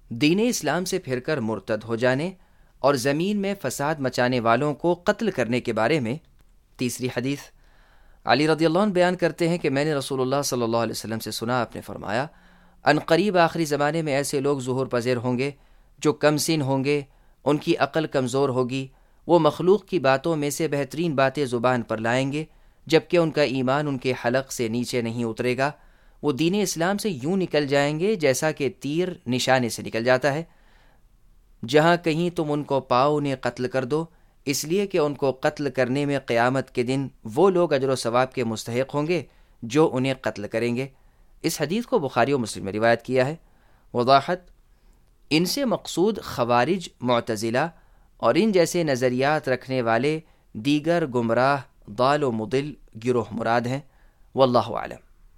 दीन इस्लाम से फिरकर मुर्तद हो जाने और ज़मीन में फ़साद मचाने वालों को कत्ल करने के बारे में। तीसरी हदीस, अली रज़ियल्लाहु अन्हु बयान करते हैं कि मैंने रसूलुल्लाह सल्लल्लाहु अलैहि वसल्लम से सुना, आपने फरमाया, अनकरीब आखिरी ज़माने में ऐसे लोग ज़ुहूर पज़ीर होंगे जो कमसिन होंगे, उनकी अक़ल कमज़ोर होगी, वो मखलूक की बातों में से बेहतरीन बातें ज़ुबान पर लाएंगे जबकि उनका ईमान उनके हलक़ से नीचे नहीं उतरेगा। वो दीन इस्लाम से यूँ निकल जाएंगे जैसा कि तीर निशाने से निकल जाता है। जहाँ कहीं तुम उनको पाओ उन्हें कत्ल कर दो, इसलिए कि उनको कत्ल करने में क़यामत के दिन वो लोग अजर व सवाब के मुस्तहिक़ होंगे जो उन्हें कत्ल करेंगे। इस हदीस को बुखारी और मुस्लिम में रिवायत किया है। वज़ाहत, इनसे मक़सूद ख़वारिज, मुअतज़िला और इन जैसे नज़रियात रखने वाले दीगर गुमराह दाल व मुदिल गिरोह मुराद हैं। वल्लाहु आलम।